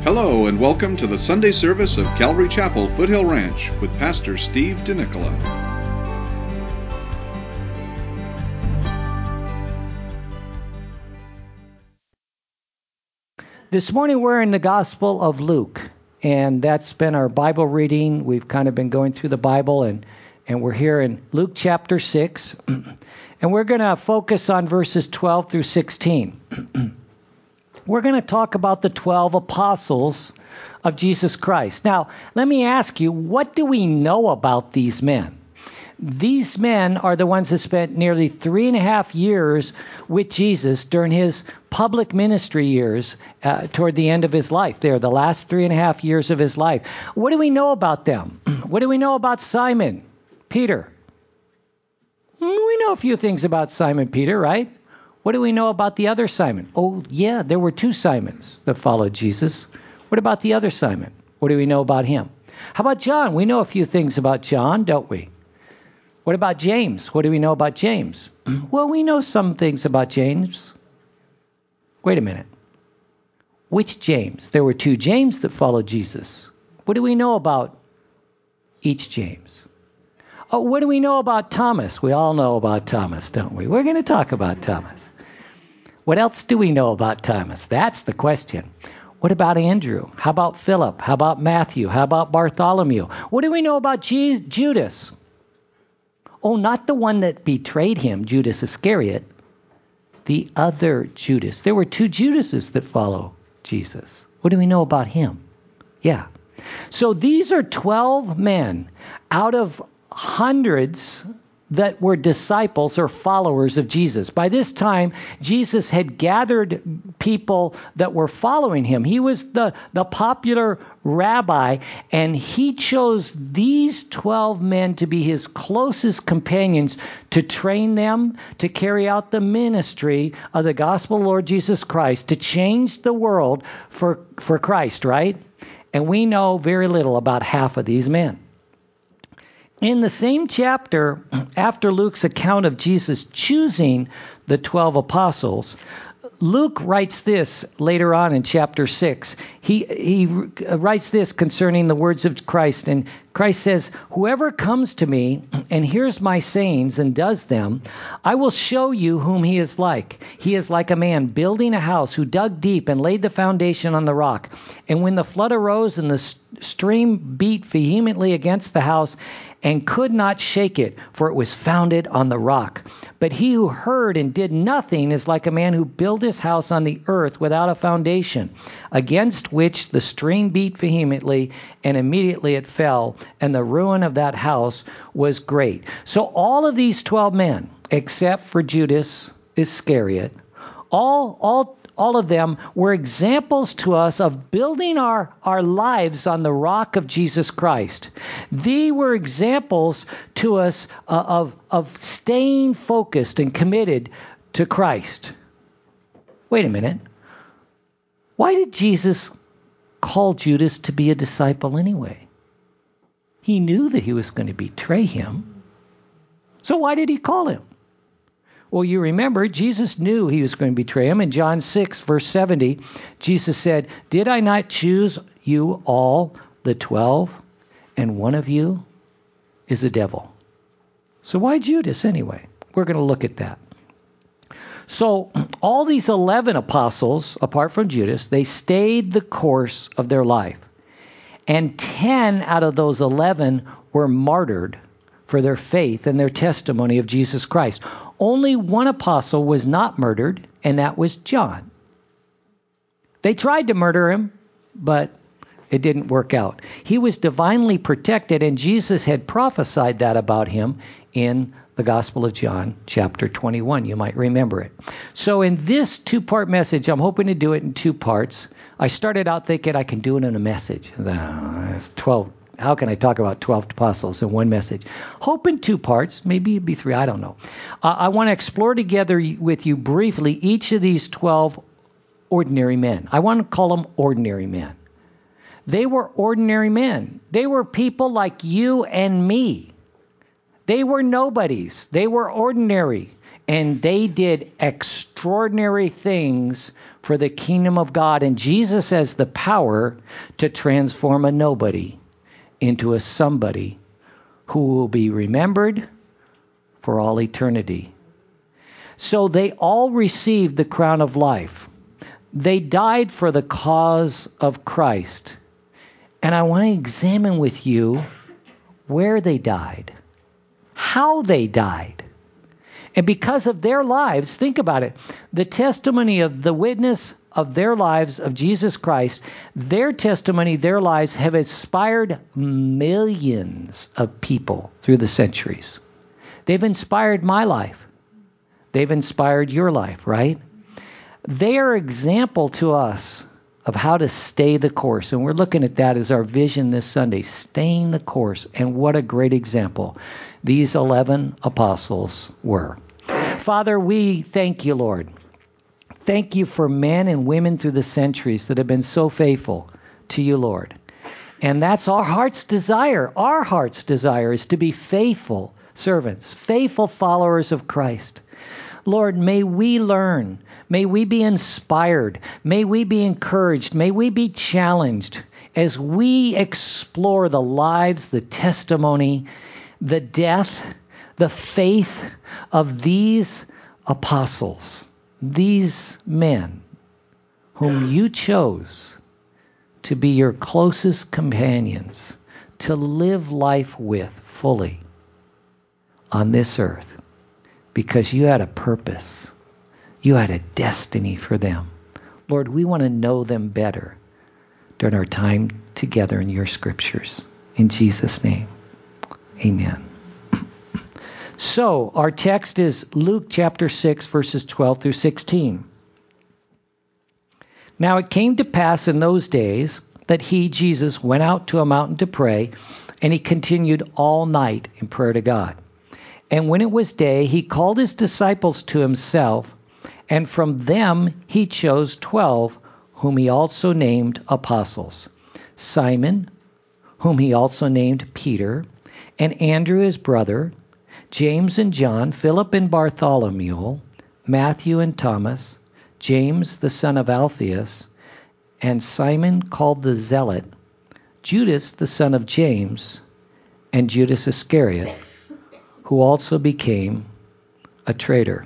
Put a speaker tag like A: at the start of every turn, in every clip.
A: Hello and welcome to the Sunday service of Calvary Chapel, Foothill Ranch with Pastor Steve DeNicola.
B: This morning we're in the Gospel of Luke, and that's been our Bible reading. We've kind of been going through the Bible, and we're here in Luke chapter 6, and we're going to focus on verses 12 through 16. We're going to talk about the 12 apostles of Jesus Christ. Now, let me ask you, what do we know about these men? These men are the ones that spent nearly 3.5 years with Jesus during his public ministry years toward the end of his life. They're the last 3.5 years of his life. What do we know about them? What do we know about Simon Peter? We know a few things about Simon Peter, right? What do we know about the other Simon? Oh, yeah, there were 2 Simons that followed Jesus. What about the other Simon? What do we know about him? How about John? We know a few things about John, don't we? What about James? What do we know about James? Well, we know some things about James. Wait a minute. Which James? There were 2 James that followed Jesus. What do we know about each James? Oh, what do we know about Thomas? We all know about Thomas, don't we? We're going to talk about Thomas. What else do we know about Thomas? That's the question. What about Andrew? How about Philip? How about Matthew? How about Bartholomew? What do we know about Judas? Oh, not the one that betrayed him, Judas Iscariot. The other Judas. There were 2 Judases that follow Jesus. What do we know about him? Yeah. So these are 12 men out of hundreds that were disciples or followers of Jesus. By this time, Jesus had gathered people that were following him. He was the popular rabbi, and he chose these 12 men to be his closest companions to train them to carry out the ministry of the gospel of Lord Jesus Christ, to change the world for Christ, right? And we know very little about half of these men. In the same chapter, after Luke's account of Jesus choosing the 12 apostles, Luke writes this later on in chapter 6. He writes this concerning the words of Christ. And Christ says, "Whoever comes to me and hears my sayings and does them, I will show you whom he is like. He is like a man building a house who dug deep and laid the foundation on the rock. And when the flood arose and the stream beat vehemently against the house, and could not shake it, for it was founded on the rock. But he who heard and did nothing is like a man who built his house on the earth without a foundation, against which the stream beat vehemently, and immediately it fell, and the ruin of that house was great." So all of these 12 men, except for Judas Iscariot, all of them were examples to us of building our lives on the rock of Jesus Christ. They were examples to us of staying focused and committed to Christ. Wait a minute. Why did Jesus call Judas to be a disciple anyway? He knew that he was going to betray him. So why did he call him? Well, you remember, Jesus knew he was going to betray him. In John 6, verse 70, Jesus said, "Did I not choose you all, the 12, and one of you is a devil?" So why Judas anyway? We're going to look at that. So all these 11 apostles, apart from Judas, they stayed the course of their life. And 10 out of those 11 were martyred for their faith and their testimony of Jesus Christ. Only one apostle was not murdered, and that was John. They tried to murder him, but it didn't work out. He was divinely protected, and Jesus had prophesied that about him in the Gospel of John, chapter 21. You might remember it. So in this 2-part message, I'm hoping to do it in 2 parts. I started out thinking I can do it in a message. That's 12. How can I talk about 12 apostles in one message? Hope in 2 parts, maybe it'd be 3, I don't know. I want to explore together with you briefly each of these 12 ordinary men. I want to call them ordinary men. They were ordinary men. They were people like you and me. They were nobodies. They were ordinary. And they did extraordinary things for the kingdom of God. And Jesus has the power to transform a nobody into a somebody who will be remembered for all eternity. So they all received the crown of life. They died for the cause of Christ. And I want to examine with you where they died, how they died. And because of their lives, think about it, the testimony of the witness of their lives of Jesus Christ, their testimony, their lives have inspired millions of people through the centuries. They've inspired my life. They've inspired your life, right? They are example to us of how to stay the course. And we're looking at that as our vision this Sunday, staying the course. And what a great example these 11 apostles were. Father, we thank you, Lord. Thank you for men and women through the centuries that have been so faithful to you, Lord. And that's our heart's desire. Our heart's desire is to be faithful servants, faithful followers of Christ. Lord, may we learn. May we be inspired. May we be encouraged. May we be challenged as we explore the lives, the testimony, the death, the faith of these apostles, these men whom you chose to be your closest companions, to live life with fully on this earth, because you had a purpose. You had a destiny for them. Lord, we want to know them better during our time together in your scriptures. In Jesus' name, amen. So, our text is Luke chapter 6, verses 12 through 16. Now it came to pass in those days that he, Jesus, went out to a mountain to pray, and he continued all night in prayer to God. And when it was day, he called his disciples to himself, and from them he chose 12, whom he also named apostles. Simon, whom he also named Peter, and Andrew his brother, James and John, Philip and Bartholomew, Matthew and Thomas, James the son of Alphaeus, and Simon called the Zealot, Judas the son of James, and Judas Iscariot, who also became a traitor.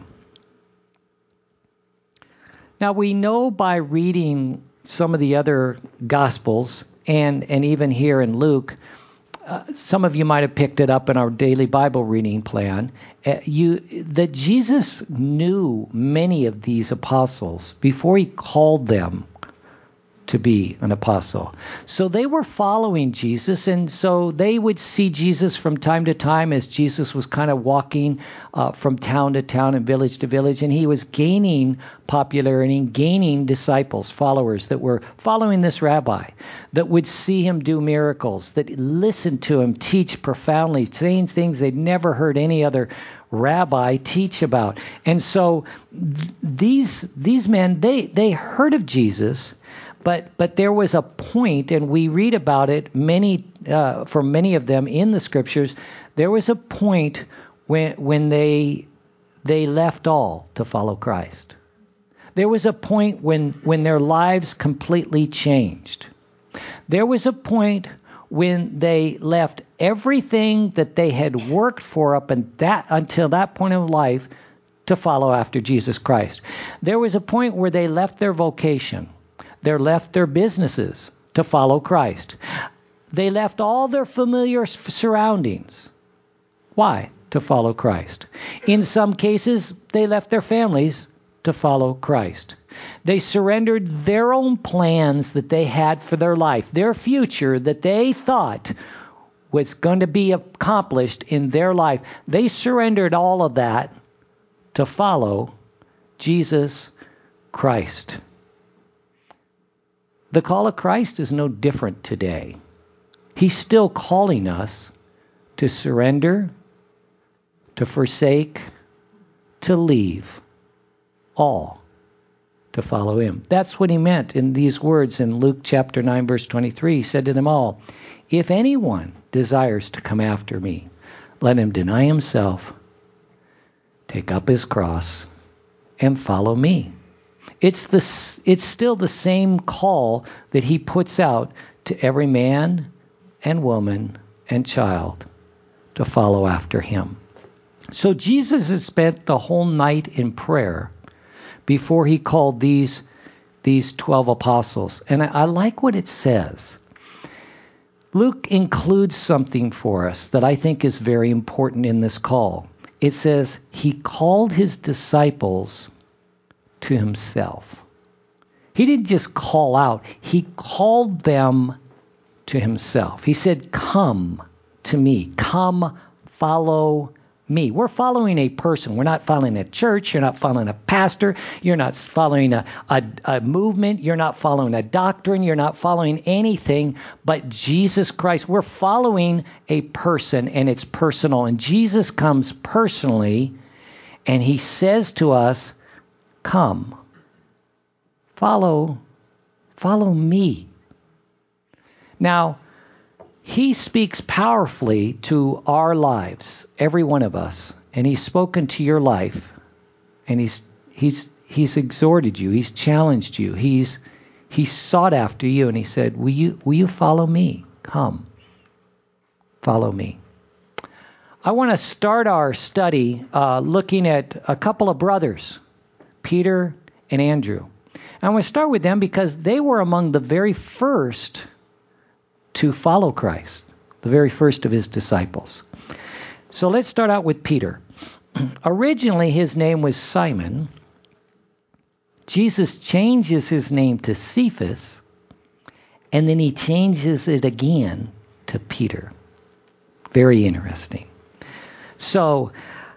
B: Now we know by reading some of the other Gospels, and even here in Luke, some of you might have picked it up in our daily Bible reading plan, that Jesus knew many of these apostles before he called them to be an apostle. So they were following Jesus, and so they would see Jesus from time to time as Jesus was kind of walking from town to town and village to village, and he was gaining popularity and gaining disciples, followers that were following this rabbi, that would see him do miracles, that listened to him teach profoundly, saying things they'd never heard any other rabbi teach about. And so these men, they heard of Jesus, but there was a point, and we read about it for many of them in the scriptures. There was a point when they left all to follow Christ. There was a point when their lives completely changed. There was a point when they left everything that they had worked for until that point of life to follow after Jesus Christ. There was a point where they left their vocation. They left their businesses to follow Christ. They left all their familiar surroundings. Why? To follow Christ. In some cases, they left their families to follow Christ. They surrendered their own plans that they had for their life, their future that they thought was going to be accomplished in their life. They surrendered all of that to follow Jesus Christ. The call of Christ is no different today. He's still calling us to surrender, to forsake, to leave all to follow him. That's what he meant in these words in Luke chapter 9, verse 23. He said to them all, "If anyone desires to come after me, let him deny himself, take up his cross, and follow me. It's still the same call that he puts out to every man and woman and child to follow after him. So Jesus has spent the whole night in prayer before he called these 12 apostles. And I like what it says. Luke includes something for us that I think is very important in this call. It says, he called his disciples to himself. He didn't just call out, he called them to himself. He said, come to me. Come follow me. We're following a person. We're not following a church. You're not following a pastor. You're not following a movement. You're not following a doctrine. You're not following anything but Jesus Christ. We're following a person, and it's personal. And Jesus comes personally, and he says to us, come, follow me. Now, he speaks powerfully to our lives, every one of us, and he's spoken to your life, and he's exhorted you, he's challenged you, he's sought after you, and he said, will you follow me? Come, follow me. I want to start our study looking at a couple of brothers, Peter and Andrew. And I want to start with them because they were among the very first to follow Christ, the very first of his disciples. So let's start out with Peter. Originally, his name was Simon. Jesus changes his name to Cephas, and then he changes it again to Peter. Very interesting. So,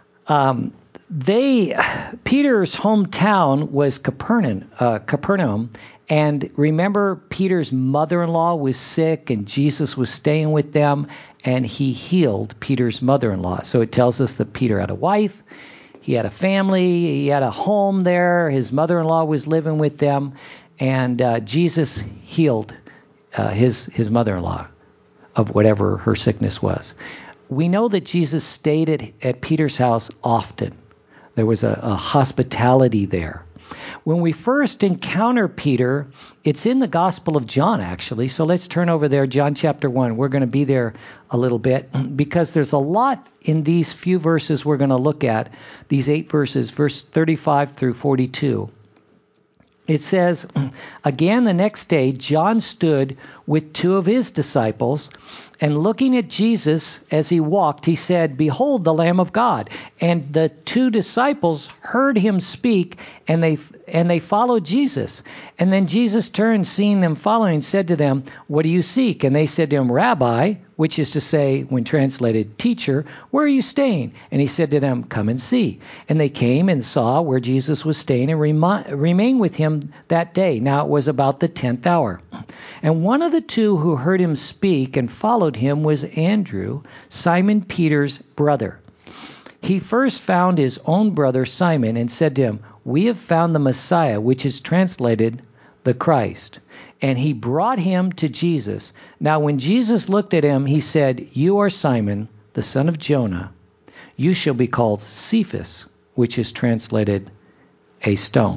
B: Peter's hometown was Capernaum, and remember, Peter's mother-in-law was sick, and Jesus was staying with them, and he healed Peter's mother-in-law. So it tells us that Peter had a wife, he had a family, he had a home there, his mother-in-law was living with them, and Jesus healed his mother-in-law of whatever her sickness was. We know that Jesus stayed at Peter's house often. There was a hospitality there. When we first encounter Peter, it's in the Gospel of John, actually. So let's turn over there, John chapter 1. We're going to be there a little bit because there's a lot in these few verses we're going to look at, these 8 verses, verse 35 through 42. It says, again the next day, John stood with 2 of his disciples, and looking at Jesus as he walked, he said, behold, the Lamb of God. And the 2 disciples heard him speak, and they followed Jesus. And then Jesus turned, seeing them following, said to them, what do you seek? And they said to him, Rabbi, which is to say, when translated, teacher, where are you staying? And he said to them, come and see. And they came and saw where Jesus was staying and remained with him that day. Now it was about the 10th hour. And one of the 2 who heard him speak and followed him was Andrew, Simon Peter's brother. He first found his own brother Simon and said to him, we have found the Messiah, which is translated the Christ. And he brought him to Jesus. Now when Jesus looked at him, he said, you are Simon, the son of Jonah. You shall be called Cephas, which is translated a stone.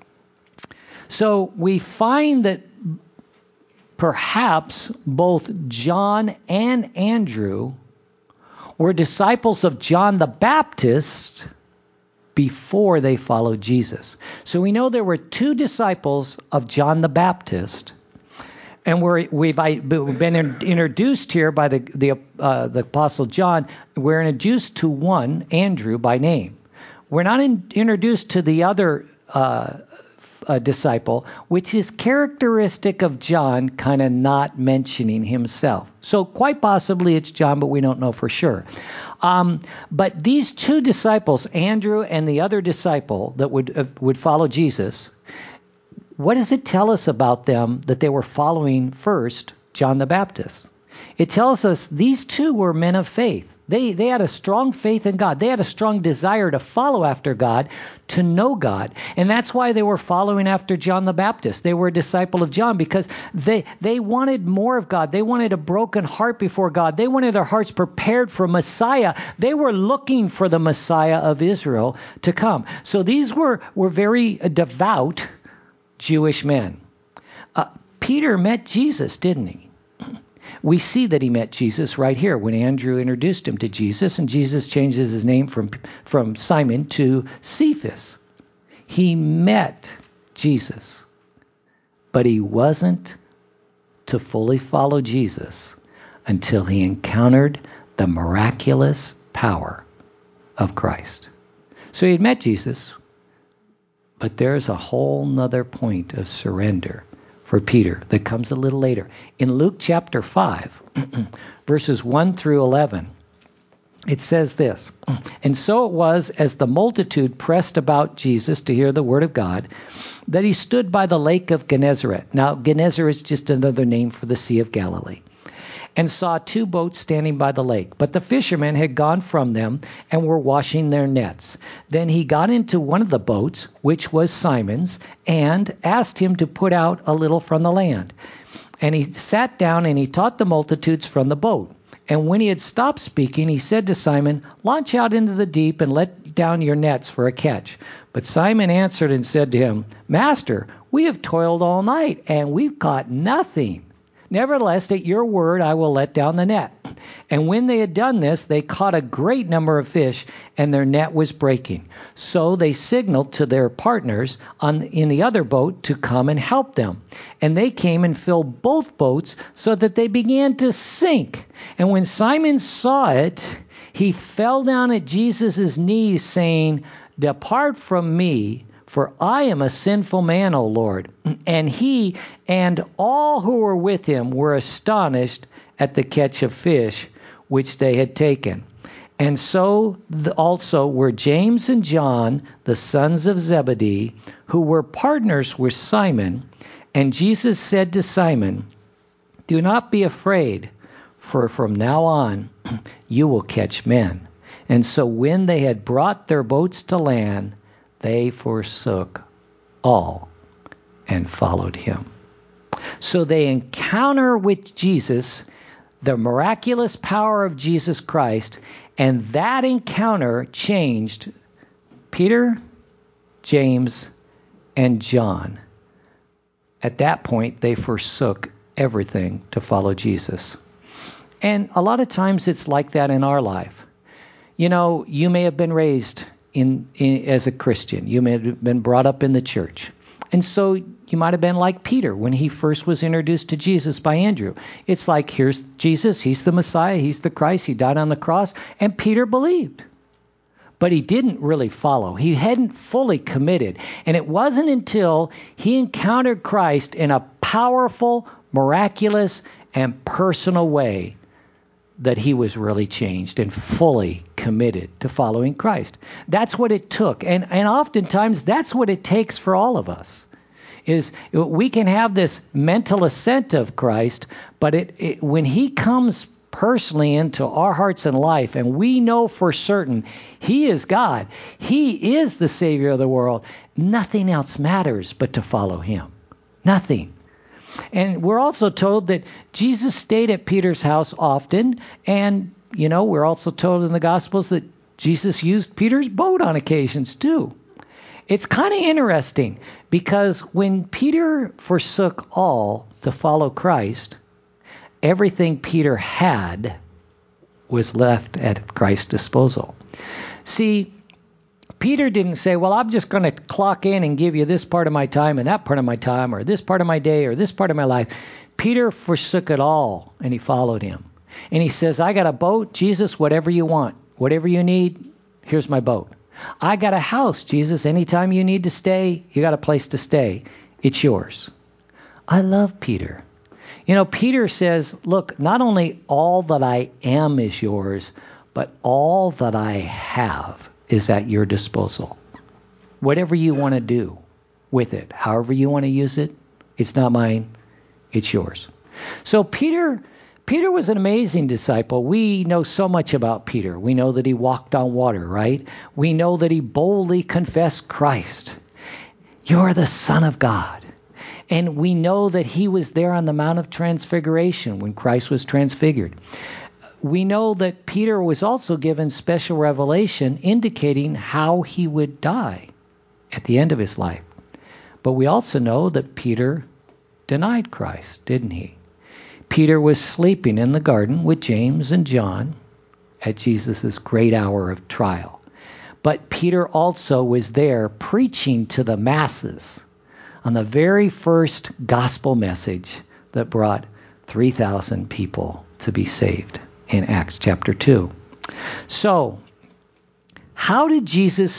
B: So we find that perhaps both John and Andrew were disciples of John the Baptist before they followed Jesus. So we know there were 2 disciples of John the Baptist, and we've been introduced here by the Apostle John. We're introduced to one, Andrew, by name. We're not introduced to the other disciple, which is characteristic of John kind of not mentioning himself. So quite possibly it's John, but we don't know for sure. But these 2 disciples, Andrew and the other disciple that would follow Jesus, what does it tell us about them that they were following first John the Baptist? It tells us these 2 were men of faith. They had a strong faith in God. They had a strong desire to follow after God, to know God. And that's why they were following after John the Baptist. They were a disciple of John because they wanted more of God. They wanted a broken heart before God. They wanted their hearts prepared for Messiah. They were looking for the Messiah of Israel to come. So these were very devout Jewish men. Peter met Jesus, didn't he? We see that he met Jesus right here when Andrew introduced him to Jesus, and Jesus changes his name from Simon to Cephas. He met Jesus, but he wasn't to fully follow Jesus until he encountered the miraculous power of Christ. So he had met Jesus, but there's a whole nother point of surrender for Peter that comes a little later. In Luke chapter 5, verses 1 through 11, it says this, "And so it was, as the multitude pressed about Jesus to hear the word of God, that he stood by the lake of Gennesaret." Now, Gennesaret is just another name for the Sea of Galilee. "And saw two boats standing by the lake. But the fishermen had gone from them and were washing their nets. Then he got into one of the boats, which was Simon's, and asked him to put out a little from the land. And he sat down and he taught the multitudes from the boat. And when he had stopped speaking, he said to Simon, 'Launch out into the deep and let down your nets for a catch.' But Simon answered and said to him, 'Master, we have toiled all night, and we've caught nothing. Nevertheless, at your word, I will let down the net.' And when they had done this, they caught a great number of fish, and their net was breaking. So they signaled to their partners in the other boat to come and help them. And they came and filled both boats so that they began to sink. And when Simon saw it, he fell down at Jesus' knees, saying, 'Depart from me, for I am a sinful man, O Lord.' And he and all who were with him were astonished at the catch of fish which they had taken. And so also were James and John, the sons of Zebedee, who were partners with Simon. And Jesus said to Simon, 'Do not be afraid, for from now on you will catch men.' And so when they had brought their boats to land, they forsook all and followed him." So they encounter with Jesus the miraculous power of Jesus Christ, and that encounter changed Peter, James, and John. At that point, they forsook everything to follow Jesus. And a lot of times it's like that in our life. You know, you may have been raised as a Christian. You may have been brought up in the church. And so you might have been like Peter when he first was introduced to Jesus by Andrew. It's like, here's Jesus, he's the Messiah, he's the Christ, he died on the cross, and Peter believed. But he didn't really follow. He hadn't fully committed. And it wasn't until he encountered Christ in a powerful, miraculous, and personal way that he was really changed and fully committed to following Christ. That's what it took. And oftentimes that's what it takes for all of us. Is we can have this mental assent of Christ, but when he comes personally into our hearts and life, and we know for certain he is God, he is the Savior of the world, nothing else matters but to follow him. Nothing. And we're also told that Jesus stayed at Peter's house often. And, you know, we're also told in the Gospels that Jesus used Peter's boat on occasions too. It's kind of interesting because when Peter forsook all to follow Christ, everything Peter had was left at Christ's disposal. See, Peter didn't say, well, I'm just going to clock in and give you this part of my time and that part of my time, or this part of my day or this part of my life. Peter forsook it all, and he followed him. And he says, I got a boat, Jesus, whatever you want. Whatever you need, here's my boat. I got a house, Jesus. Anytime you need to stay, you got a place to stay. It's yours. I love Peter. You know, Peter says, look, not only all that I am is yours, but all that I have is at your disposal. Whatever you want to do with it, however you want to use it, it's not mine, it's yours. So Peter was an amazing disciple. We know so much about Peter. We know that he walked on water, right? We know that he boldly confessed Christ. You're the Son of God. And we know that he was there on the Mount of Transfiguration when Christ was transfigured. We know that Peter was also given special revelation indicating how he would die at the end of his life. But we also know that Peter denied Christ, didn't he? Peter was sleeping in the garden with James and John at Jesus' great hour of trial. But Peter also was there preaching to the masses on the very first gospel message that brought 3,000 people to be saved in Acts chapter 2. So, how did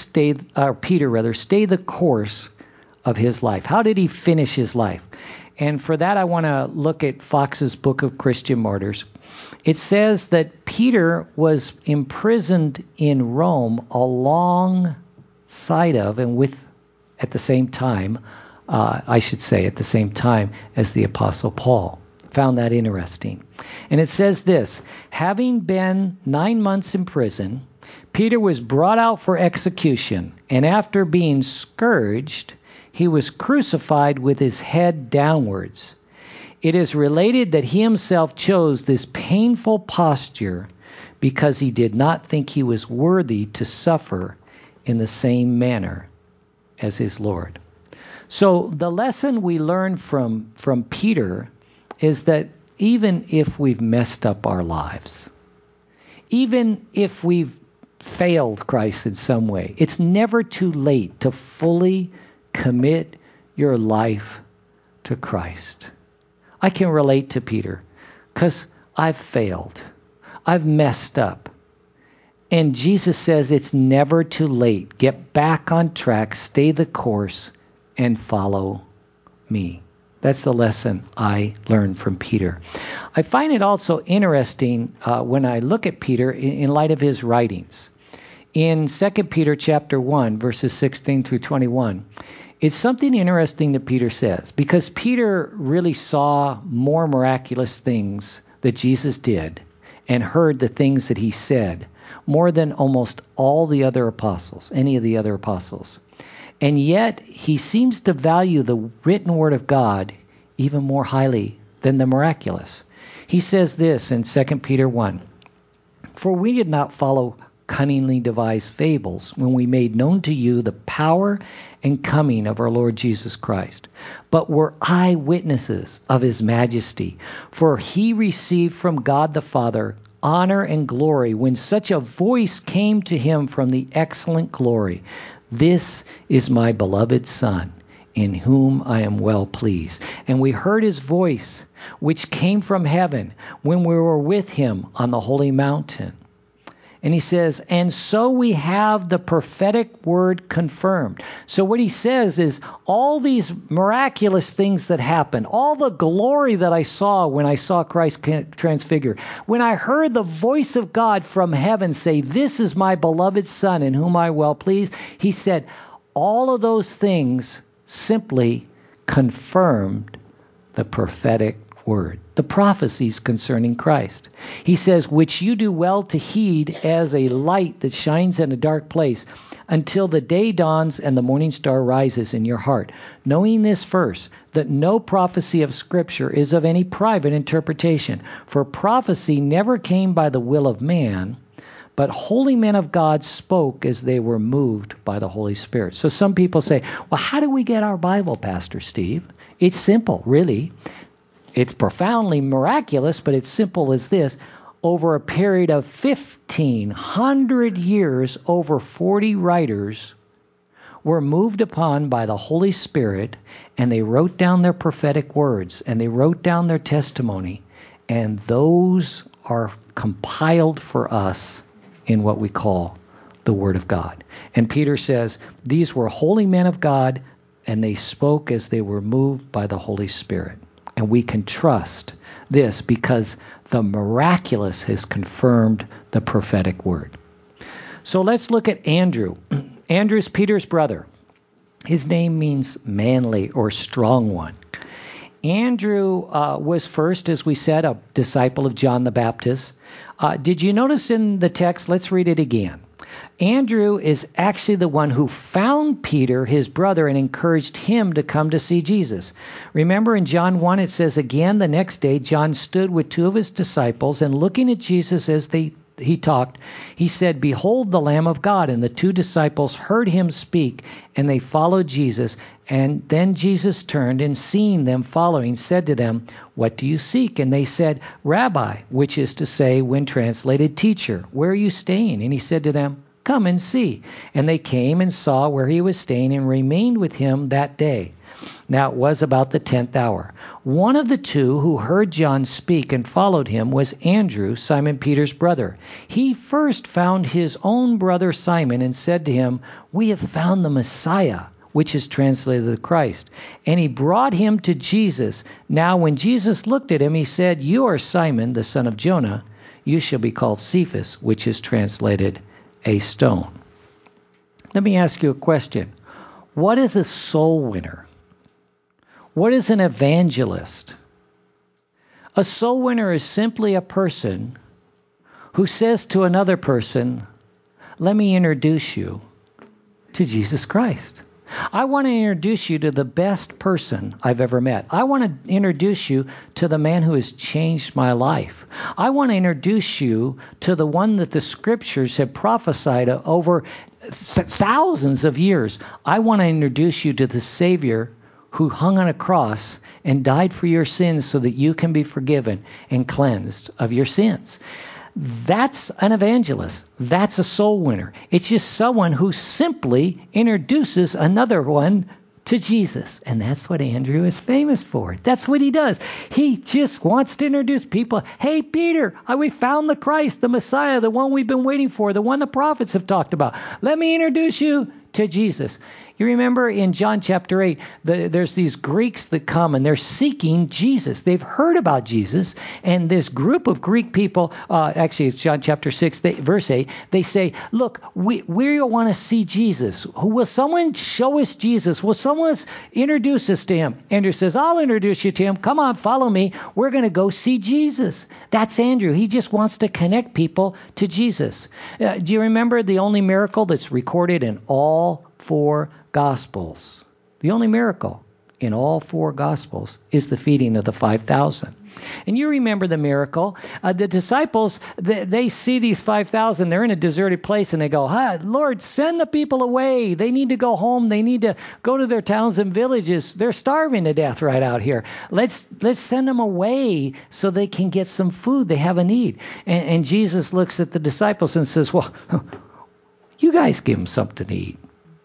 B: Peter stay the course of his life? How did he finish his life? And for that, I want to look at Fox's Book of Christian Martyrs. It says that Peter was imprisoned in Rome alongside of and with, at the same time, at the same time as the Apostle Paul. Found that interesting. And it says this, having been 9 months in prison, Peter was brought out for execution, and after being scourged, he was crucified with his head downwards. It is related that he himself chose this painful posture because he did not think he was worthy to suffer in the same manner as his Lord. So the lesson we learn from Peter is that even if we've messed up our lives, even if we've failed Christ in some way, it's never too late to fully commit your life to Christ. I can relate to Peter because I've failed. I've messed up. And Jesus says it's never too late. Get back on track, stay the course, and follow me. That's the lesson I learned from Peter. I find it also interesting when I look at Peter in light of his writings. In 2 Peter chapter 1, verses 16 through 21, it's something interesting that Peter says, because Peter really saw more miraculous things that Jesus did and heard the things that he said more than almost all the other apostles, any of the other apostles. And yet he seems to value the written word of God even more highly than the miraculous. He says this in 2 Peter 1, "For we did not follow cunningly devised fables when we made known to you the power and coming of our Lord Jesus Christ, but were eyewitnesses of his majesty. For he received from God the Father honor and glory when such a voice came to him from the excellent glory. This is my beloved Son, in whom I am well pleased. And we heard his voice, which came from heaven when we were with him on the holy mountain." And he says, and so we have the prophetic word confirmed. So what he says is all these miraculous things that happened, all the glory that I saw when I saw Christ transfigured, when I heard the voice of God from heaven say, "This is my beloved Son in whom I well pleased," he said, all of those things simply confirmed the prophetic word, the prophecies concerning Christ. He says, which you do well to heed as a light that shines in a dark place until the day dawns and the morning star rises in your heart. Knowing this first, that no prophecy of Scripture is of any private interpretation. For prophecy never came by the will of man, but holy men of God spoke as they were moved by the Holy Spirit. So some people say, well, how do we get our Bible, Pastor Steve? It's simple, really. It's profoundly miraculous, but it's simple as this. Over a period of 1,500 years, over 40 writers were moved upon by the Holy Spirit, and they wrote down their prophetic words, and they wrote down their testimony, and those are compiled for us in what we call the Word of God. And Peter says, these were holy men of God, and they spoke as they were moved by the Holy Spirit. And we can trust this because the miraculous has confirmed the prophetic word. So let's look at Andrew. Andrew's Peter's brother. His name means manly or strong one. Andrew was first, as we said, a disciple of John the Baptist. Did you notice in the text? Let's read it again. Andrew is actually the one who found Peter, his brother, and encouraged him to come to see Jesus. Remember in John 1, it says, again, the next day, John stood with two of his disciples, and looking at Jesus as he talked, he said, "Behold the Lamb of God." And the two disciples heard him speak, and they followed Jesus. And then Jesus turned, and seeing them following, said to them, "What do you seek?" And they said, "Rabbi," which is to say, when translated, teacher, "where are you staying?" And he said to them, "Come and see." And they came and saw where he was staying, and remained with him that day. Now it was about the 10th hour. One of the two who heard John speak and followed him was Andrew, Simon Peter's brother. He first found his own brother Simon and said to him, "We have found the Messiah," which is translated the Christ. And he brought him to Jesus. Now when Jesus looked at him, he said, "You are Simon, the son of Jonah. You shall be called Cephas," which is translated a stone. Let me ask you a question. What is a soul winner? What is an evangelist? A soul winner is simply a person who says to another person, "Let me introduce you to Jesus Christ. I want to introduce you to the best person I've ever met. I want to introduce you to the man who has changed my life. I want to introduce you to the one that the scriptures have prophesied over thousands of years. I want to introduce you to the Savior who hung on a cross and died for your sins so that you can be forgiven and cleansed of your sins." That's an evangelist. That's a soul winner. It's just someone who simply introduces another one to Jesus. And that's what Andrew is famous for. That's what he does. He just wants to introduce people. "Hey, Peter, we found the Christ, the Messiah, the one we've been waiting for, the one the prophets have talked about. Let me introduce you to Jesus." You remember in John chapter 8, there's these Greeks that come and they're seeking Jesus. They've heard about Jesus, and this group of Greek people, actually it's John chapter 6, verse 8, they say, "Look, we want to see Jesus. Will someone show us Jesus? Will someone introduce us to him?" Andrew says, "I'll introduce you to him. Come on, follow me. We're going to go see Jesus." That's Andrew. He just wants to connect people to Jesus. Do you remember the only miracle that's recorded in all four Gospels? The only miracle in all four Gospels is the feeding of the 5,000. And you remember the miracle. The disciples, they see these 5,000. They're in a deserted place, and they go, "Lord, send the people away. They need to go home. They need to go to their towns and villages. They're starving to death right out here. Let's send them away so they can get some food. They have a need." And Jesus looks at the disciples and says, "Well, you guys give them something to eat."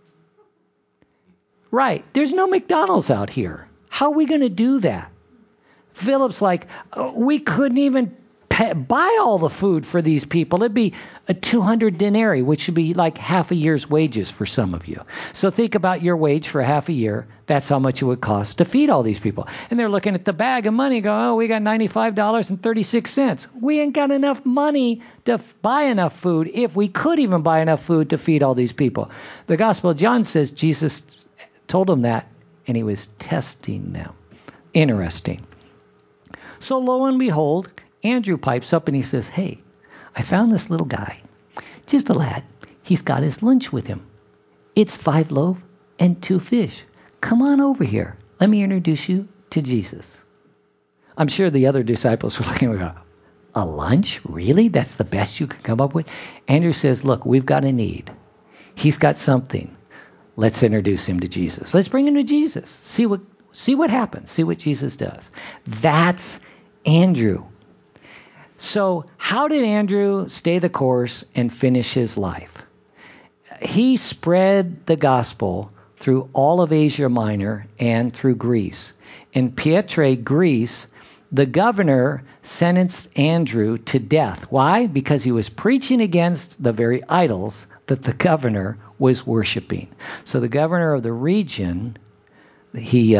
B: Right. There's no McDonald's out here. How are we going to do that? Philip's like, we couldn't even buy all the food for these people. It'd be a 200 denarii, which would be like half a year's wages for some of you. So think about your wage for half a year. That's how much it would cost to feed all these people. And they're looking at the bag of money going, "Oh, we got $95.36. We ain't got enough money to buy enough food, if we could even buy enough food to feed all these people." The Gospel of John says Jesus told them that, and he was testing them. Interesting. So lo and behold, Andrew pipes up and he says, "Hey, I found this little guy, just a lad. He's got his lunch with him. It's 5 loaves and 2 fish. Come on over here. Let me introduce you to Jesus." I'm sure the other disciples were looking at, "A lunch? Really? That's the best you could come up with?" Andrew says, "Look, we've got a need. He's got something. Let's introduce him to Jesus. Let's bring him to Jesus. See what happens. See what Jesus does." That's Andrew. So how did Andrew stay the course and finish his life? He spread the gospel through all of Asia Minor and through Greece. In Pietre, Greece, the governor sentenced Andrew to death. Why? Because he was preaching against the very idols that the governor was worshiping. So the governor of the region, he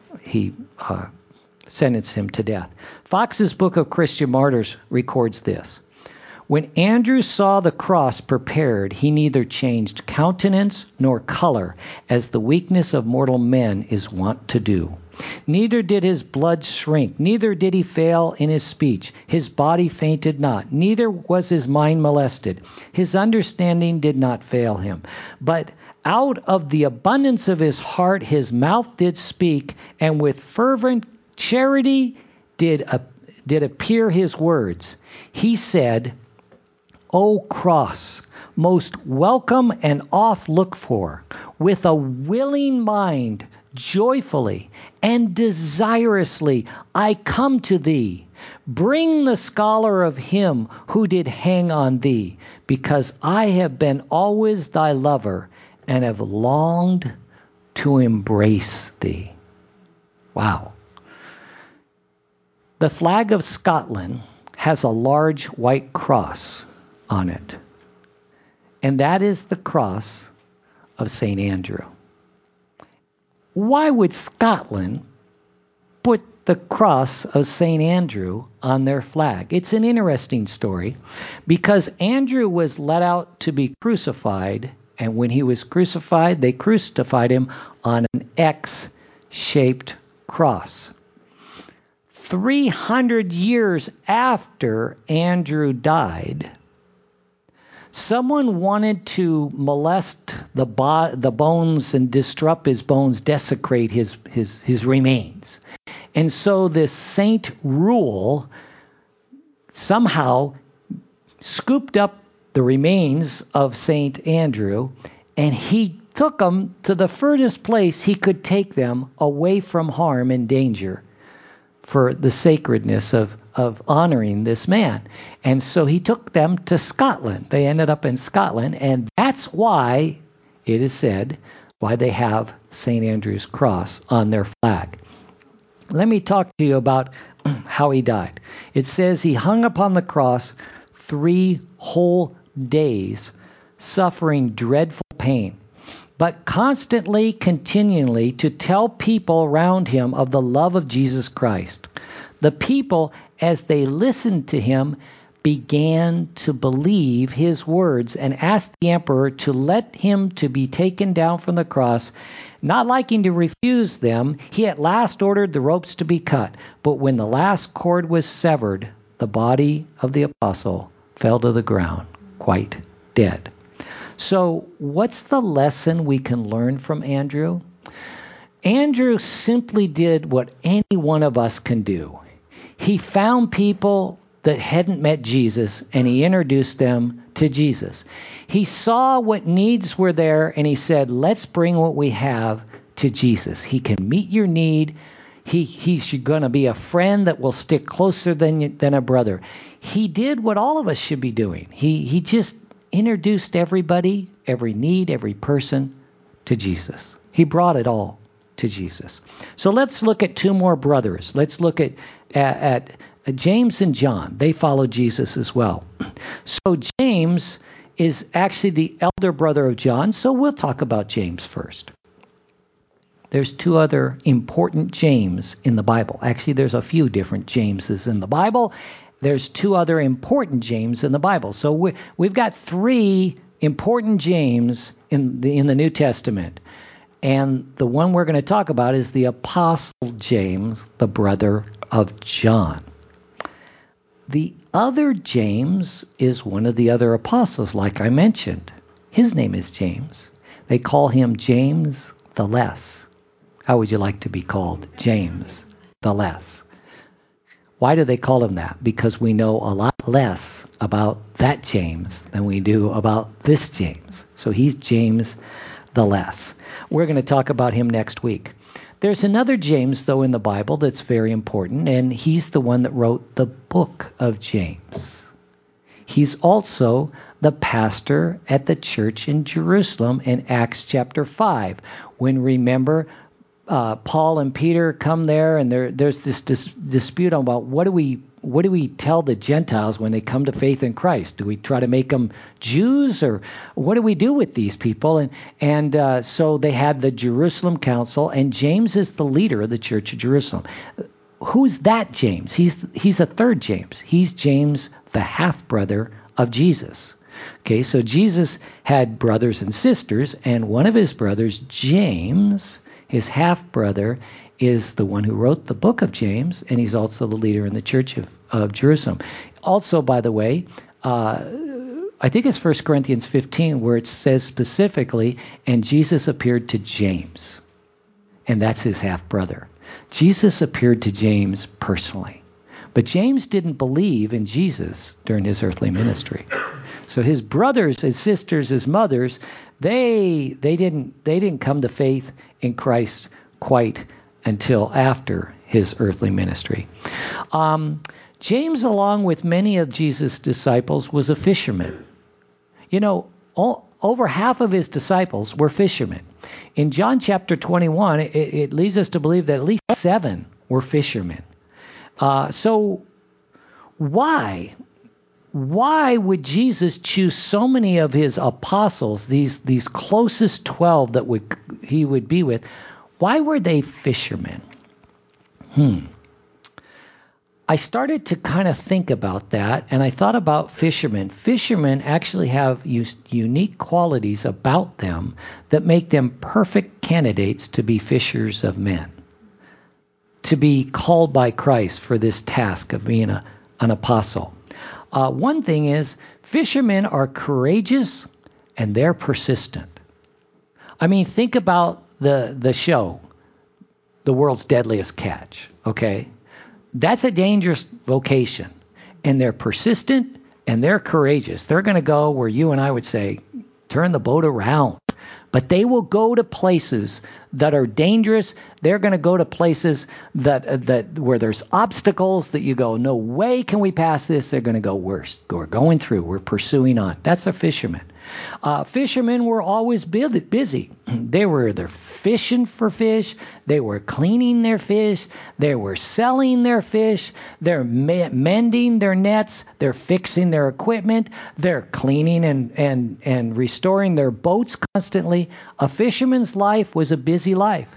B: sentenced him to death. Fox's Book of Christian Martyrs records this. "When Andrew saw the cross prepared, he neither changed countenance nor color, as the weakness of mortal men is wont to do. Neither did his blood shrink, neither did he fail in his speech. His body fainted not, neither was his mind molested. His understanding did not fail him. But out of the abundance of his heart his mouth did speak, and with fervent charity did appear his words. He said, O cross, most welcome and oft looked for, with a willing mind, joyfully and desirously I come to thee. Bring the scholar of him who did hang on thee, because I have been always thy lover, and have longed to embrace thee. Wow. The flag of Scotland has a large white cross on it. And that is the cross of St. Andrew. Why would Scotland put the cross of St. Andrew on their flag? It's an interesting story because Andrew was led out to be crucified, and when he was crucified, they crucified him on an X-shaped cross. 300 years after Andrew died, someone wanted to molest the bones and disrupt his bones, desecrate his remains. And so this Saint Rule somehow scooped up the remains of Saint Andrew, and he took them to the furthest place he could take them away from harm and danger for the sacredness of honoring this man. And so he took them to Scotland. They ended up in Scotland, and that's why it is said why they have St. Andrew's cross on their flag. Let me talk to you about how he died. It says he hung upon the cross 3 whole days, suffering dreadful pain, but constantly, continually to tell people around him of the love of Jesus Christ. The people, as they listened to him, began to believe his words and asked the emperor to let him to be taken down from the cross. Not liking to refuse them, he at last ordered the ropes to be cut. But when the last cord was severed, the body of the apostle fell to the ground, quite dead. So what's the lesson we can learn from Andrew? Andrew simply did what any one of us can do. He found people that hadn't met Jesus, and he introduced them to Jesus. He saw what needs were there, and he said, let's bring what we have to Jesus. He can meet your need. He's going to be a friend that will stick closer than a brother. He did what all of us should be doing. He just introduced everybody, every need, every person to Jesus. He brought it all to Jesus. So let's look at 2 more brothers. Let's look at James and John. They followed Jesus as well. So James is actually the elder brother of John, so we'll talk about James first. There's 2 other important James in the Bible. Actually, there's a few different Jameses in the Bible. There's 2 other important James in the Bible. So we've got 3 important James in the New Testament. And the one we're going to talk about is the Apostle James, the brother of John. The other James is one of the other apostles, like I mentioned. His name is James. They call him James the Less. How would you like to be called? James the Less. Why do they call him that? Because we know a lot less about that James than we do about this James. So he's James the Less. We're going to talk about him next week. There's another James, though, in the Bible that's very important, and he's the one that wrote the book of James. He's also the pastor at the church in Jerusalem in Acts chapter 5. When, remember, Paul and Peter come there, and there's this dispute about what do we tell the Gentiles when they come to faith in Christ? Do we try to make them Jews, or what do we do with these people? And so they had the Jerusalem Council, and James is the leader of the Church of Jerusalem. Who's that James? He's a third James. He's James, the half-brother of Jesus. Okay, so Jesus had brothers and sisters, and one of his brothers, James, his half-brother, is the one who wrote the book of James, and he's also the leader in the church of Jerusalem. Also, by the way, I think it's 1 Corinthians 15 where it says specifically, and Jesus appeared to James, and that's his half-brother. Jesus appeared to James personally. But James didn't believe in Jesus during his earthly ministry. So his brothers, his sisters, his mothers, they didn't come to faith in Christ quite until after his earthly ministry. James, along with many of Jesus' disciples, was a fisherman. You know, over half of his disciples were fishermen. In John chapter 21, it leads us to believe that at least 7 were fishermen. So why would Jesus choose so many of his apostles, these closest 12 that he would be with? Why were they fishermen? I started to kind of think about that, and I thought about fishermen. Fishermen actually have unique qualities about them that make them perfect candidates to be fishers of men, to be called by Christ for this task of being an apostle. One thing is, fishermen are courageous and they're persistent. I mean, think about the show, The World's Deadliest Catch, okay? That's a dangerous vocation, and they're persistent and they're courageous. They're going to go where you and I would say, turn the boat around. But they will go to places that are dangerous. They're going to go to places that where there's obstacles that you go, no way can we pass this. They're going to go, we're going through. We're pursuing on. That's a fisherman. Fishermen were always busy. They were either fishing for fish, they were cleaning their fish, they were selling their fish, they're mending their nets, they're fixing their equipment, they're cleaning and restoring their boats constantly. A fisherman's life was a busy life.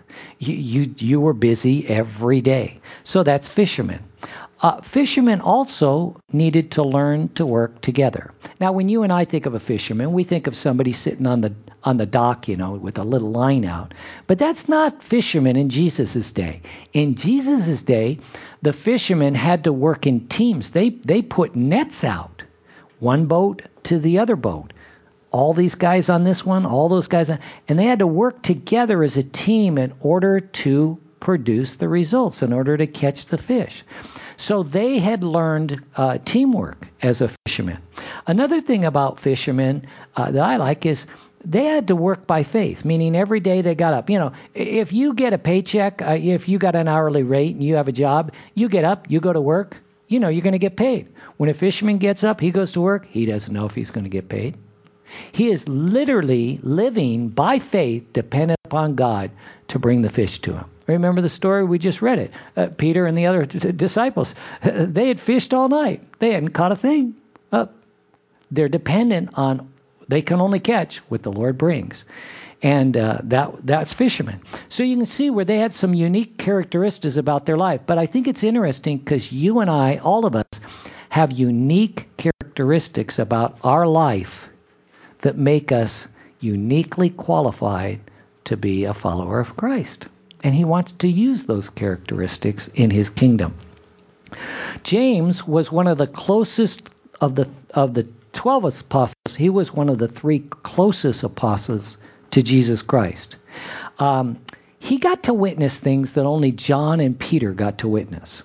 B: You were busy every day. So that's fishermen. Fishermen also needed to learn to work together. Now, when you and I think of a fisherman, we think of somebody sitting on the dock, with a little line out. But that's not fishermen in Jesus' day. In Jesus' day, the fishermen had to work in teams. They put nets out, one boat to the other boat. All these guys on this one, all those guys and they had to work together as a team in order to produce the results, in order to catch the fish. So they had learned teamwork as a fisherman. Another thing about fishermen that I like is they had to work by faith, meaning every day they got up. If you get a paycheck, if you got an hourly rate and you have a job, you get up, you go to work, you're going to get paid. When a fisherman gets up, he goes to work, he doesn't know if he's going to get paid. He is literally living by faith, dependent upon God to bring the fish to him. Remember the story? We just read it. Peter and the other disciples, they had fished all night. They hadn't caught a thing. They're dependent on, they can only catch what the Lord brings. And that's fishermen. So you can see where they had some unique characteristics about their life. But I think it's interesting because you and I, all of us, have unique characteristics about our life that make us uniquely qualified to be a follower of Christ. And he wants to use those characteristics in his kingdom. James was one of the closest of the 12 apostles. He was one of the 3 closest apostles to Jesus Christ. He got to witness things that only John and Peter got to witness.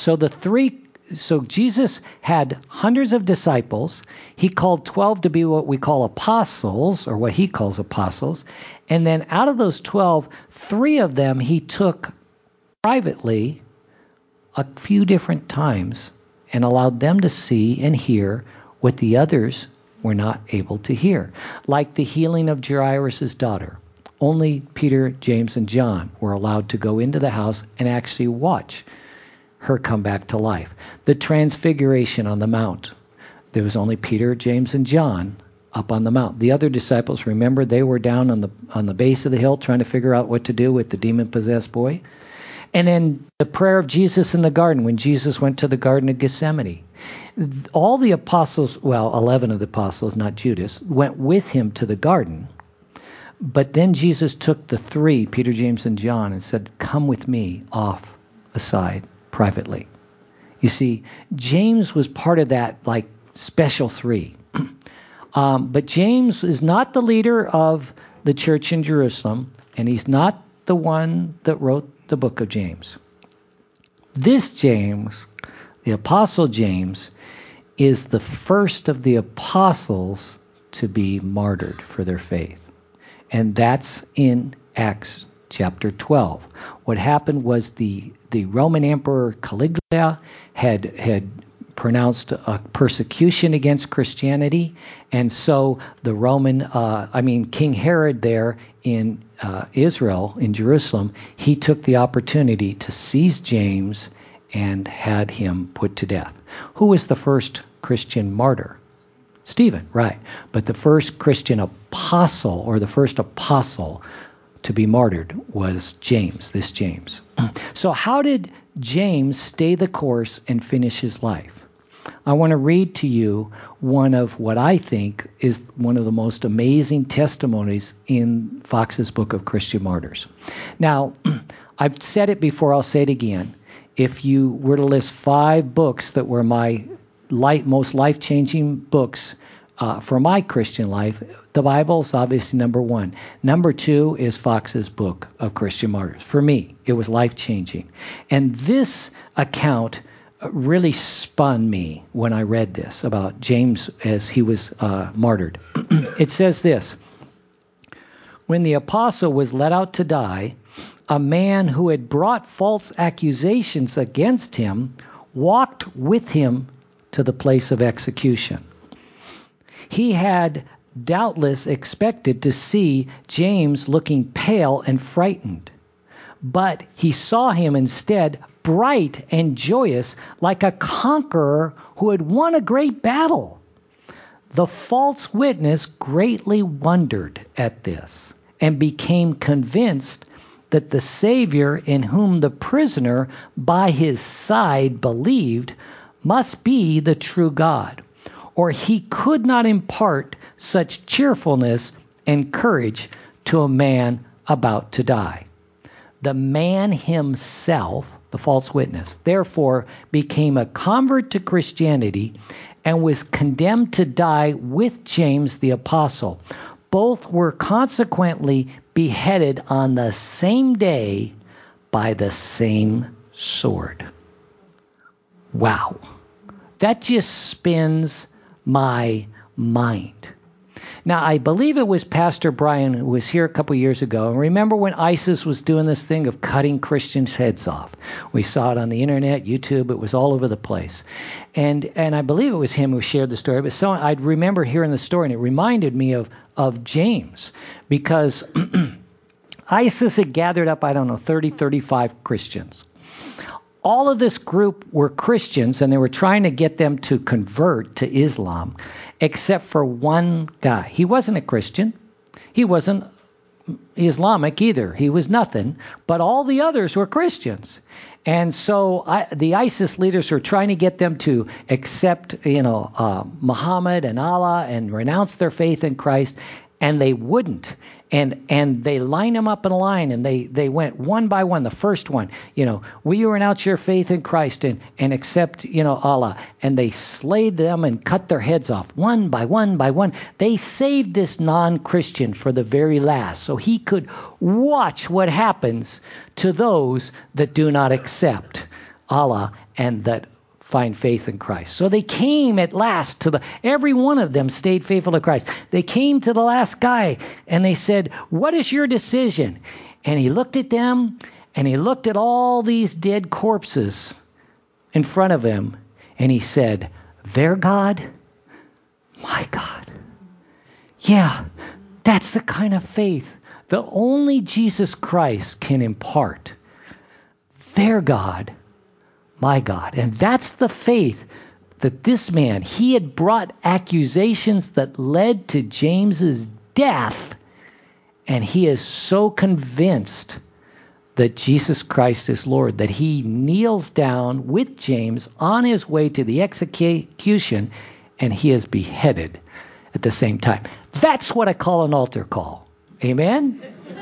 B: So Jesus had hundreds of disciples. He called 12 to be what we call apostles, or what he calls apostles. And then out of those 12, 3 of them he took privately a few different times and allowed them to see and hear what the others were not able to hear. Like the healing of Jairus' daughter. Only Peter, James, and John were allowed to go into the house and actually watch her come back to life. The transfiguration on the mount. There was only Peter, James, and John up on the mount. The other disciples, remember, they were down on the base of the hill trying to figure out what to do with the demon-possessed boy. And then the prayer of Jesus in the garden, when Jesus went to the Garden of Gethsemane. All the apostles, 11 of the apostles, not Judas, went with him to the garden. But then Jesus took the 3, Peter, James, and John, and said, come with me off aside privately. You see, James was part of that special 3. But James is not the leader of the church in Jerusalem, and he's not the one that wrote the book of James. This James, the Apostle James, is the first of the apostles to be martyred for their faith. And that's in Acts chapter 12. What happened was the Roman Emperor Caligula had pronounced a persecution against Christianity, and so the King Herod there in Israel, in Jerusalem, he took the opportunity to seize James and had him put to death. Who was the first Christian martyr? Stephen, right. But the first Christian apostle, or the first apostle to be martyred, was James, this James. So how did James stay the course and finish his life? I want to read to you one of what I think is one of the most amazing testimonies in Fox's Book of Christian Martyrs. Now, I've said it before, I'll say it again. If you were to list 5 books that were my most life-changing books for my Christian life, the Bible's obviously number 1. Number 2 is Fox's Book of Christian Martyrs. For me, it was life-changing. And this account really spun me when I read this about James as he was martyred. It says this: when the apostle was led out to die, a man who had brought false accusations against him walked with him to the place of execution. He had doubtless expected to see James looking pale and frightened, but he saw him instead bright and joyous, like a conqueror who had won a great battle. The false witness greatly wondered at this and became convinced that the Savior in whom the prisoner by his side believed must be the true God, or he could not impart such cheerfulness and courage to a man about to die. The man himself, the false witness, therefore became a convert to Christianity and was condemned to die with James the apostle. Both were consequently beheaded on the same day by the same sword. Wow. That just spins my mind. Now, I believe it was Pastor Brian who was here a couple years ago. And remember when ISIS was doing this thing of cutting Christians' heads off? We saw it on the internet, YouTube. It was all over the place. And I believe it was him who shared the story. But I'd remember hearing the story, and it reminded me of James. Because ISIS had gathered up, 30, 35 Christians. All of this group were Christians, and they were trying to get them to convert to Islam, except for one guy. He wasn't a Christian. He wasn't Islamic either. He was nothing. But all the others were Christians. And so the ISIS leaders were trying to get them to accept, Muhammad and Allah and renounce their faith in Christ, and they wouldn't. And they lined them up in a line, and they went one by one. The first one, will you renounce your faith in Christ and accept, Allah? And they slayed them and cut their heads off one by one by one. They saved this non-Christian for the very last, so he could watch what happens to those that do not accept Allah and that find faith in Christ. So they came at last to every one of them stayed faithful to Christ. They came to the last guy and they said, "What is your decision?" And he looked at them and he looked at all these dead corpses in front of him and he said, "Their God, my God." Yeah, that's the kind of faith that only Jesus Christ can impart. Their God, my God. And that's the faith that this man, he had brought accusations that led to James's death, and he is so convinced that Jesus Christ is Lord that he kneels down with James on his way to the execution, and he is beheaded at the same time. That's what I call an altar call. Amen?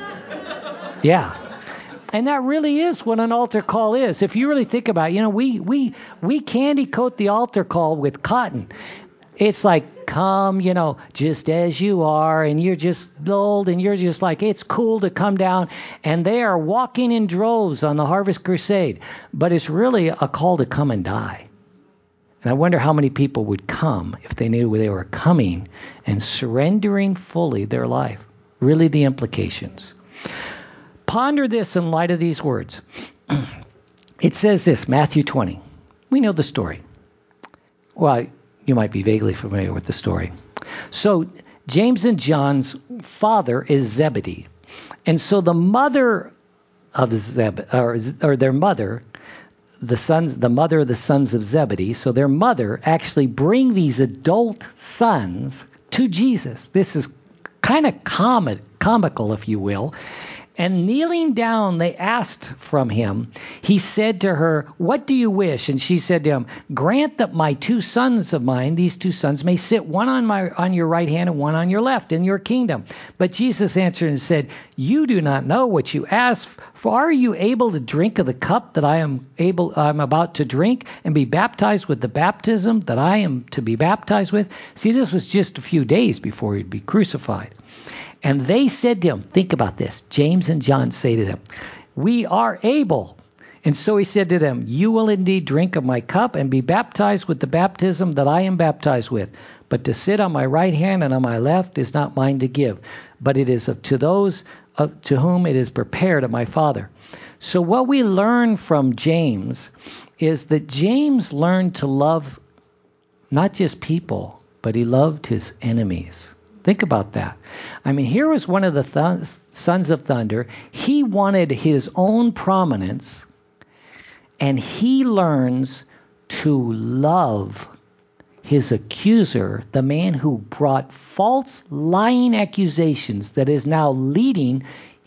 B: Yeah. And that really is what an altar call is. If you really think about it, we candy coat the altar call with cotton. It's like, come, just as you are, and you're just old, and you're just like, it's cool to come down. And they are walking in droves on the Harvest Crusade. But it's really a call to come and die. And I wonder how many people would come if they knew they were coming and surrendering fully their life. Really the implications. Ponder this in light of these words. It says this, Matthew 20. We know the story. Well, you might be vaguely familiar with the story. So James and John's father is Zebedee. And so the mother of Zebedee, or their mother, the mother of the sons of Zebedee, so their mother actually bring these adult sons to Jesus. This is kind of comical, if you will. And kneeling down, they asked from him. He said to her, "What do you wish?" And she said to him, "Grant that my two sons of mine, these two sons, may sit one on your right hand and one on your left in your kingdom." But Jesus answered and said, "You do not know what you ask. For are you able to drink of the cup that I'm about to drink, and be baptized with the baptism that I am to be baptized with?" See, this was just a few days before he'd be crucified. And they said to him, think about this, James and John say to them, "We are able." And so he said to them, "You will indeed drink of my cup and be baptized with the baptism that I am baptized with. But to sit on my right hand and on my left is not mine to give, but it is to those to whom it is prepared of my Father." So what we learn from James is that James learned to love not just people, but he loved his enemies. Think about that. I mean, here was one of the sons of thunder. He wanted his own prominence, and he learns to love his accuser, the man who brought false, lying accusations that is now leading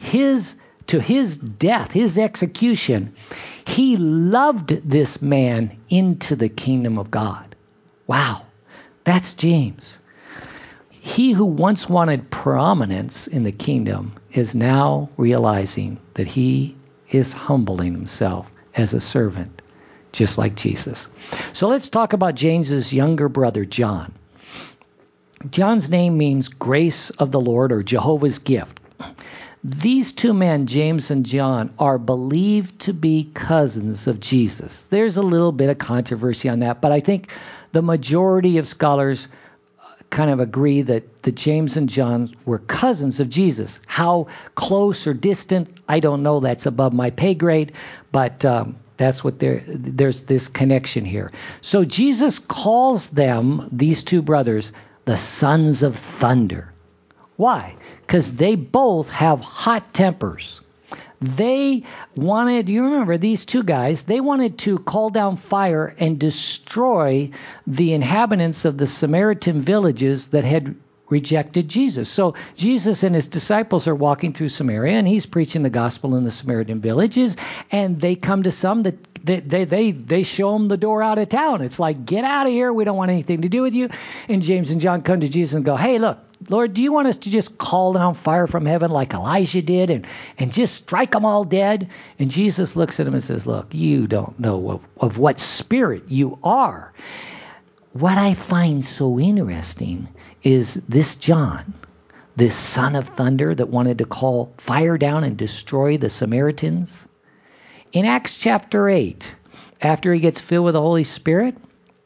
B: to his death, his execution. He loved this man into the kingdom of God. Wow, that's James. He who once wanted prominence in the kingdom is now realizing that he is humbling himself as a servant, just like Jesus. So let's talk about James's younger brother, John. John's name means grace of the Lord or Jehovah's gift. These two men, James and John, are believed to be cousins of Jesus. There's a little bit of controversy on that, but I think the majority of scholars kind of agree that James and John were cousins of Jesus. How close or distant, I don't know. That's above my pay grade, but that's what there's this connection here. So Jesus calls them, these two brothers, the sons of thunder. Why? Because they both have hot tempers. They wanted, you remember these two guys, they wanted to call down fire and destroy the inhabitants of the Samaritan villages that had rejected Jesus. So Jesus and his disciples are walking through Samaria, and he's preaching the gospel in the Samaritan villages, and they come to some that they show them the door out of town. It's like, get out of here, we don't want anything to do with you. And James and John come to Jesus and go, "Hey, look, Lord, do you want us to just call down fire from heaven like Elijah did and just strike them all dead?" And Jesus looks at him and says, "Look, you don't know of what spirit you are." What I find so interesting is this John, this son of thunder that wanted to call fire down and destroy the Samaritans. In Acts chapter 8, after he gets filled with the Holy Spirit,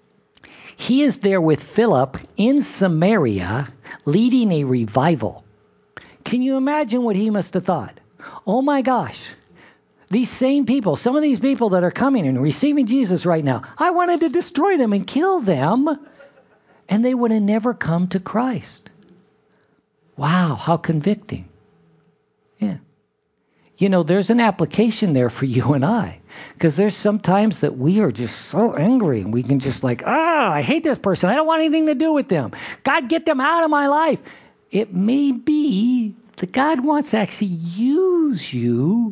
B: he is there with Philip in Samaria leading a revival. Can you imagine what he must have thought? Oh my gosh, these same people, some of these people that are coming and receiving Jesus right now, I wanted to destroy them and kill them, and they would have never come to Christ. Wow, how convicting. Yeah. You know, there's an application there for you and I, because there's sometimes that we are just so angry and we can just like, I hate this person. I don't want anything to do with them. God, get them out of my life. It may be that God wants to actually use you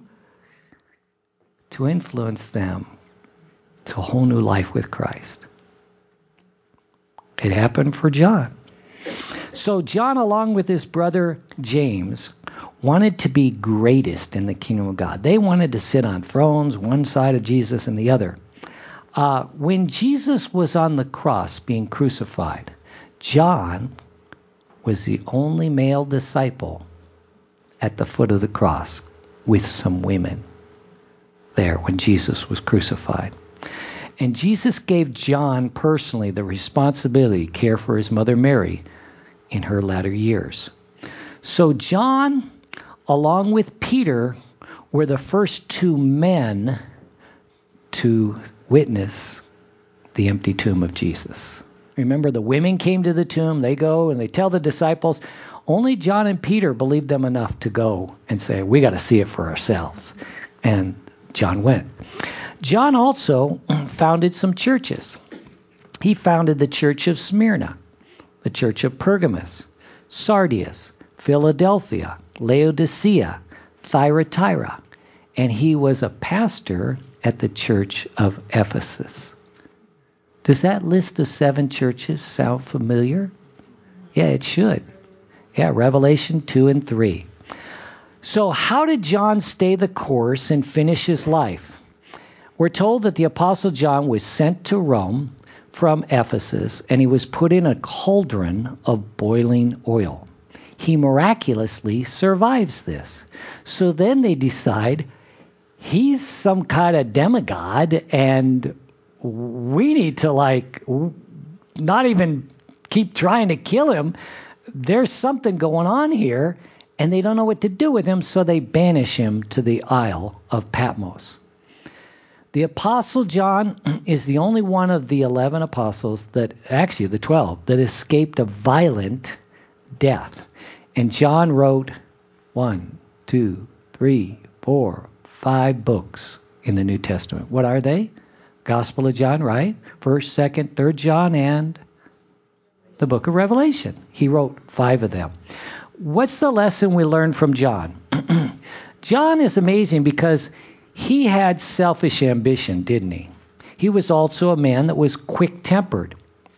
B: to influence them to a whole new life with Christ. It happened for John. So John, along with his brother James, wanted to be greatest in the kingdom of God. They wanted to sit on thrones, one side of Jesus and the other. When Jesus was on the cross being crucified, John was the only male disciple at the foot of the cross with some women there when Jesus was crucified. And Jesus gave John personally the responsibility to care for his mother Mary in her latter years. So John, along with Peter, were the first two men to witness the empty tomb of Jesus. Remember, the women came to the tomb. They go and they tell the disciples. Only John and Peter believed them enough to go and say, we got to see it for ourselves. And John went. John also founded some churches. He founded the church of Smyrna, the church of Pergamos, Sardis, Philadelphia, Laodicea, Thyatira, and he was a pastor at the church of Ephesus. Does that list of 7 churches sound familiar? Yeah, it should. Yeah, Revelation 2 and 3. So how did John stay the course and finish his life? We're told that the Apostle John was sent to Rome from Ephesus, and he was put in a cauldron of boiling oil. He miraculously survives this. So then they decide he's some kind of demigod, and we need to not even keep trying to kill him. There's something going on here, and they don't know what to do with him, so they banish him to the Isle of Patmos. The Apostle John is the only one of the 11 apostles the 12, that escaped a violent death. And John wrote 1, 2, 3, 4, 5 books in the New Testament. What are they? Gospel of John, right? 1st, 2nd, 3rd John, and the book of Revelation. He wrote 5 of them. What's the lesson we learn from John? John is amazing because he had selfish ambition, didn't he? He was also a man that was quick-tempered.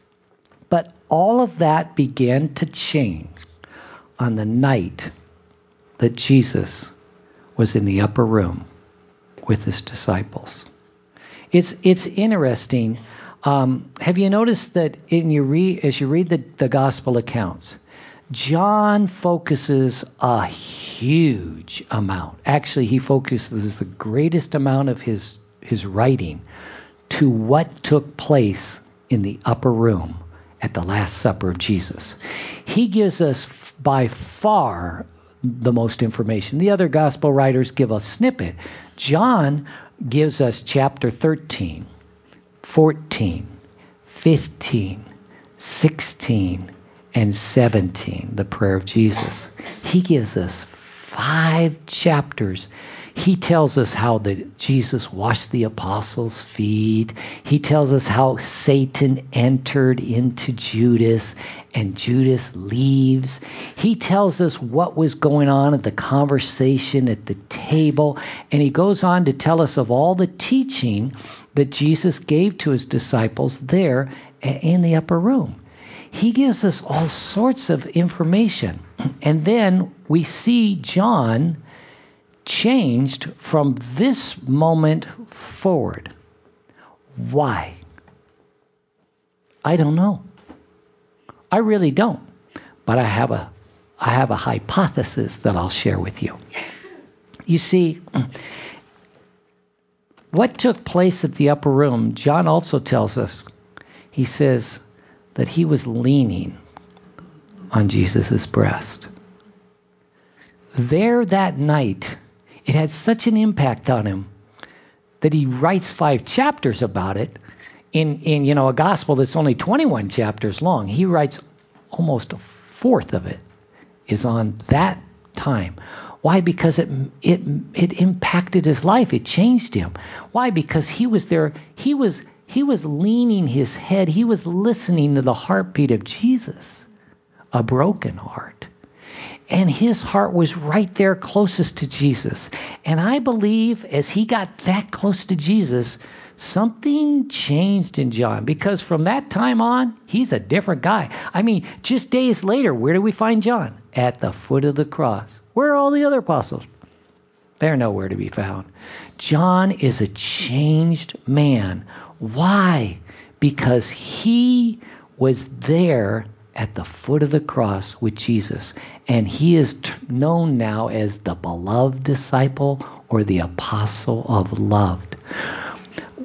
B: But all of that began to change on the night that Jesus was in the upper room with his disciples. It's interesting. Have you noticed that as you read the gospel accounts, John focuses a huge amount. Actually, he focuses the greatest amount of his writing to what took place in the upper room at the Last Supper of Jesus. He gives us by far the most information. The other gospel writers give a snippet. John gives us chapter 13, 14, 15, 16, and 17, the prayer of Jesus. He gives us 5 chapters. He tells us how Jesus washed the apostles' feet. He tells us how Satan entered into Judas and Judas leaves. He tells us what was going on at the conversation at the table. And he goes on to tell us of all the teaching that Jesus gave to his disciples there in the upper room. He gives us all sorts of information. And then we see John changed from this moment forward. Why? I don't know. I really don't. But I have a hypothesis that I'll share with you. You see, what took place at the upper room, John also tells us, he says that he was leaning on Jesus' breast. There that night, it had such an impact on him that he writes 5 chapters about it in a gospel that's only 21 chapters long. He writes almost a fourth of it is on that time. Why? Because it impacted his life. It changed him. Why? Because he was there. He was leaning his head. He was listening to the heartbeat of Jesus, a broken heart. And his heart was right there closest to Jesus. And I believe as he got that close to Jesus, something changed in John. Because from that time on, he's a different guy. I mean, just days later, where do we find John? At the foot of the cross. Where are all the other apostles? They're nowhere to be found. John is a changed man. Why? Because he was there at the foot of the cross with Jesus. And he is known now as the beloved disciple or the apostle of love.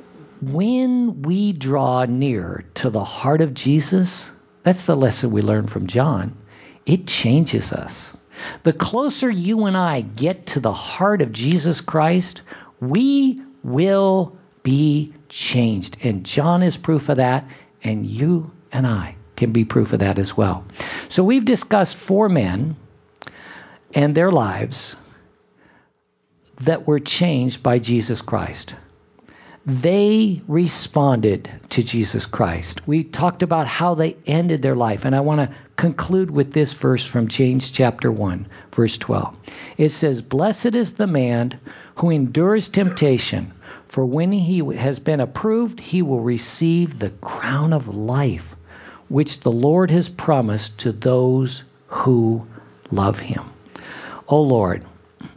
B: when we draw near to the heart of Jesus, that's the lesson we learn from John, it changes us. The closer you and I get to the heart of Jesus Christ, we will be changed. And John is proof of that, and you and I can be proof of that as well. So we've discussed 4 men and their lives that were changed by Jesus Christ. They responded to Jesus Christ. We talked about how they ended their life, and I want to conclude with this verse from James chapter 1, verse 12. It says, "Blessed is the man who endures temptation, for when he has been approved, he will receive the crown of life, which the Lord has promised to those who love him." O Lord,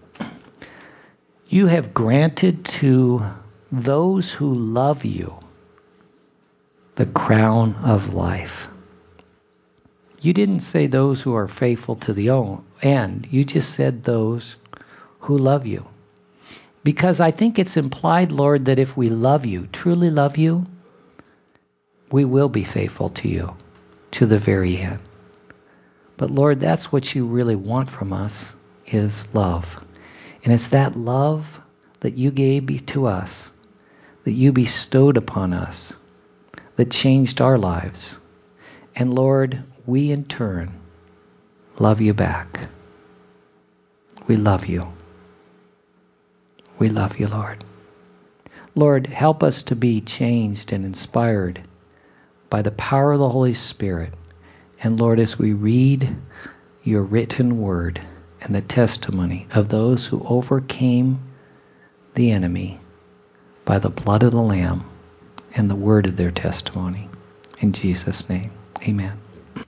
B: you have granted to those who love you the crown of life. You didn't say those who are faithful to the end. You just said those who love you. Because I think it's implied, Lord, that if we love you, truly love you, we will be faithful to you to the very end. But Lord, that's what you really want from us, is love. And it's that love that you gave to us, that you bestowed upon us, that changed our lives. And Lord, we in turn love you back. We love you. We love you, Lord. Lord, help us to be changed and inspired by the power of the Holy Spirit. And Lord, as we read your written word and the testimony of those who overcame the enemy by the blood of the Lamb and the word of their testimony. In Jesus' name, amen.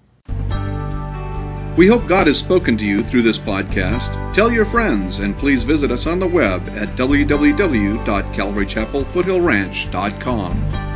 A: We hope God has spoken to you through this podcast. Tell your friends, and please visit us on the web at www.calvarychapelfoothillranch.com.